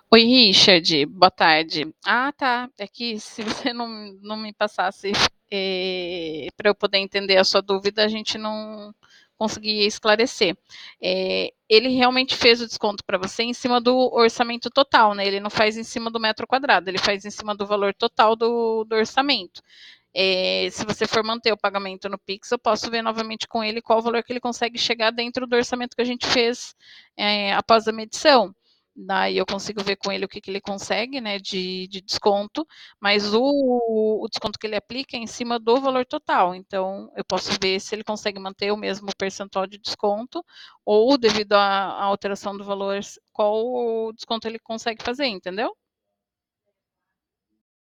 Oi, Richard, boa tarde. Ah, tá. É que se você não me passasse para eu poder entender a sua dúvida, a gente não conseguia esclarecer. Ele realmente fez o desconto para você em cima do orçamento total, né? Ele não faz em cima do metro quadrado, ele faz em cima do valor total do orçamento. Se você for manter o pagamento no Pix, eu posso ver novamente com ele qual o valor que ele consegue chegar dentro do orçamento que a gente fez após a medição. Daí eu consigo ver com ele o que, que ele consegue, né, de desconto, mas o desconto que ele aplica é em cima do valor total. Então, eu posso ver se ele consegue manter o mesmo percentual de desconto, ou devido à alteração do valor, qual o desconto ele consegue fazer, entendeu?